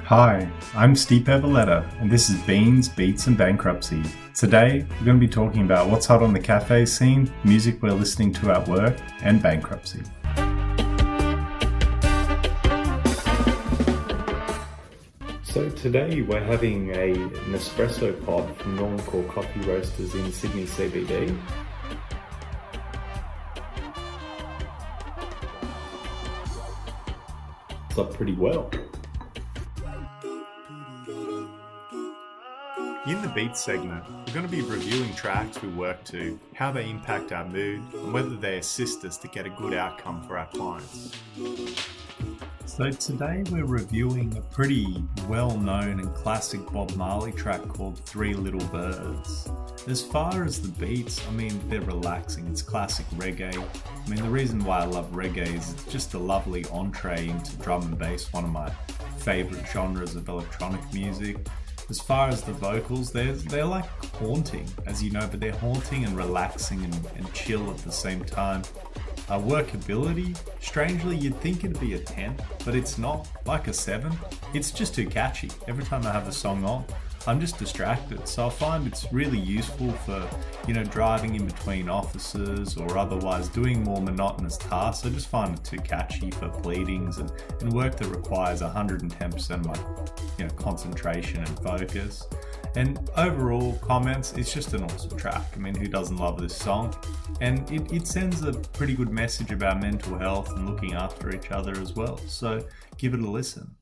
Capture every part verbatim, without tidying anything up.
Hi, I'm Steve Eveletta, and this is Beans, Beats and Bankruptcy. Today, we're going to be talking about what's hot on the cafe scene, music we're listening to at work, and bankruptcy. So today we're having a Nespresso pod from Northern Core Coffee Roasters in Sydney C B D. It's up pretty well. In the Beats segment, we're going to be reviewing tracks we work to, how they impact our mood, and whether they assist us to get a good outcome for our clients. So today we're reviewing a pretty well-known and classic Bob Marley track called Three Little Birds. As far as the beats, I mean, they're relaxing. It's classic reggae. I mean, the reason why I love reggae is it's just a lovely entree into drum and bass, one of my favourite genres of electronic music. As far as the vocals, they're, they're like haunting, as you know, but they're haunting and relaxing and, and chill at the same time. Uh, workability, strangely, you'd think it'd be a ten, but it's not, like a seven. It's just too catchy. Every time I have the song on, I'm just distracted. So I find it's really useful for, you know, driving in between offices or otherwise doing more monotonous tasks. I just find it too catchy for pleadings and, and work that requires one hundred ten percent of my, you know, concentration and focus. And overall comments, it's just an awesome track. I mean, who doesn't love this song? And it, it sends a pretty good message about mental health and looking after each other as well. So give it a listen.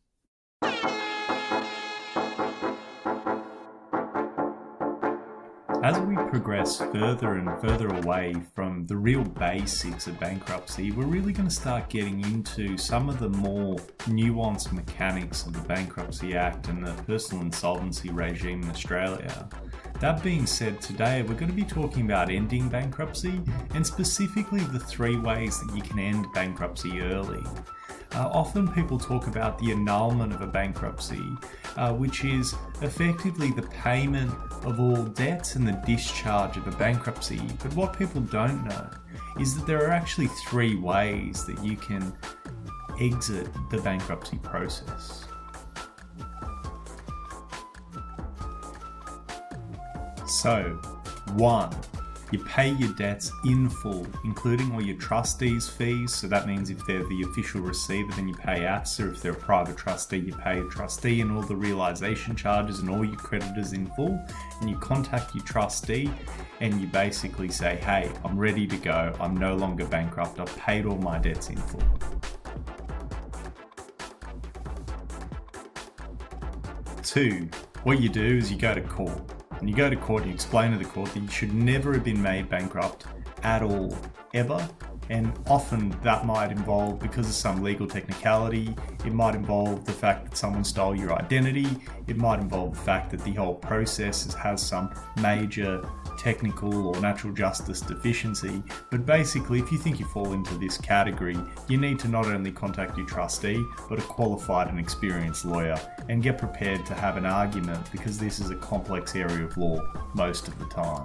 As we progress further and further away from the real basics of bankruptcy, we're really going to start getting into some of the more nuanced mechanics of the Bankruptcy Act and the personal insolvency regime in Australia. That being said, today we're going to be talking about ending bankruptcy and specifically the three ways that you can end bankruptcy early. Uh, often people talk about the annulment of a bankruptcy, uh, which is effectively the payment of all debts and the discharge of a bankruptcy. But what people don't know is that there are actually three ways that you can exit the bankruptcy process. So, one, you pay your debts in full, including all your trustees' fees. So that means if they're the official receiver, then you pay A P S A. If they're a private trustee, you pay a trustee and all the realisation charges and all your creditors in full. And you contact your trustee and you basically say, hey, I'm ready to go. I'm no longer bankrupt. I've paid all my debts in full. Two, what you do is you go to court. And you go to court, you explain to the court that you should never have been made bankrupt at all, ever. And often that might involve, because of some legal technicality, it might involve the fact that someone stole your identity. It might involve the fact that the whole process has some major technical or natural justice deficiency. But basically, if you think you fall into this category, you need to not only contact your trustee, but a qualified and experienced lawyer and get prepared to have an argument, because this is a complex area of law most of the time.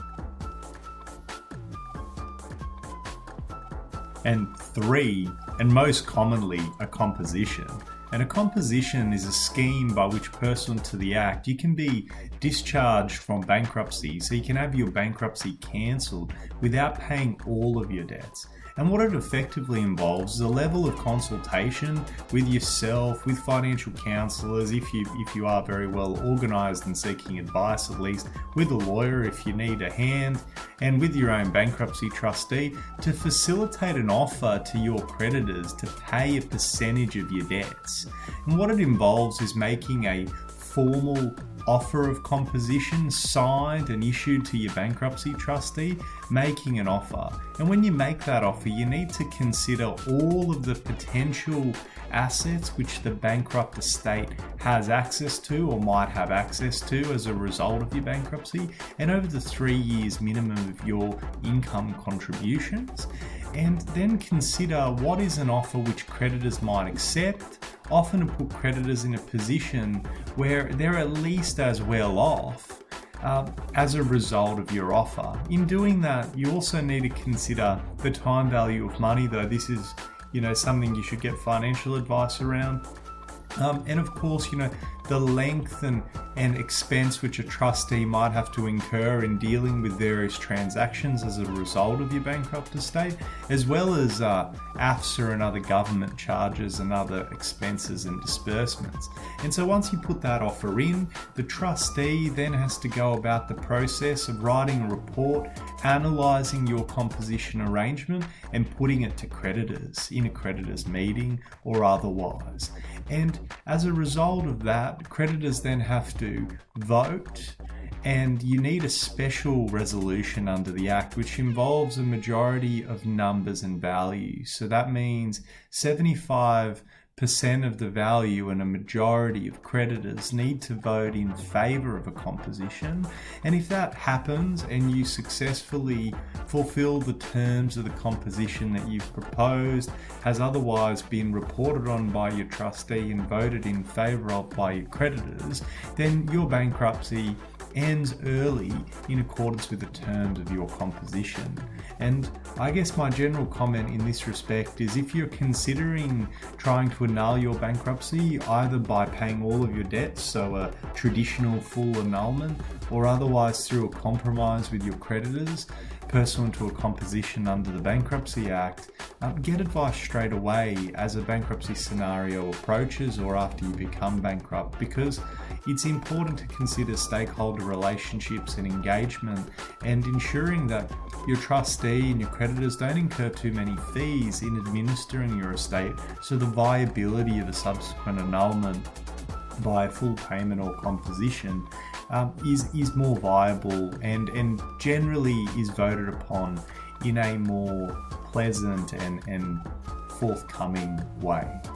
And three, and most commonly, a composition. And a composition is a scheme by which, pursuant to the Act, you can be discharged from bankruptcy, so you can have your bankruptcy cancelled without paying all of your debts. And what it effectively involves is a level of consultation with yourself, with financial counsellors, if you if you are very well organised and seeking advice, at least with a lawyer if you need a hand, and with your own bankruptcy trustee to facilitate an offer to your creditors to pay a percentage of your debts. And what it involves is making a formal offer of composition signed and issued to your bankruptcy trustee, making an offer. And when you make that offer, you need to consider all of the potential assets which the bankrupt estate has access to or might have access to as a result of your bankruptcy, and over the three years minimum of your income contributions. And then consider what is an offer which creditors might accept, often to put creditors in a position where they're at least as well off uh, as a result of your offer. In doing that, you also need to consider the time value of money, though this is, you know, something you should get financial advice around. Um, and of course, you know, the length and, and expense which a trustee might have to incur in dealing with various transactions as a result of your bankrupt estate, as well as uh, AFSA and other government charges and other expenses and disbursements. And so once you put that offer in, the trustee then has to go about the process of writing a report, analysing your composition arrangement and putting it to creditors in a creditors meeting or otherwise. And as a result of that, creditors then have to vote, and you need a special resolution under the Act which involves a majority of numbers and values. So that means seventy-five percent of the value and a majority of creditors need to vote in favour of a composition. And if that happens and you successfully fulfil the terms of the composition that you've proposed, has otherwise been reported on by your trustee and voted in favour of by your creditors, then your bankruptcy ends early in accordance with the terms of your composition. And I guess my general comment in this respect is, if you're considering trying to annul your bankruptcy either by paying all of your debts, so a traditional full annulment, or otherwise through a compromise with your creditors pursuant to a composition under the Bankruptcy Act, uh, get advice straight away as a bankruptcy scenario approaches or after you become bankrupt, because it's important to consider stakeholder relationships and engagement and ensuring that your trustee and your creditors don't incur too many fees in administering your estate, so the viability of a subsequent annulment by full payment or composition um, is is more viable and, and generally is voted upon in a more pleasant and, and forthcoming way.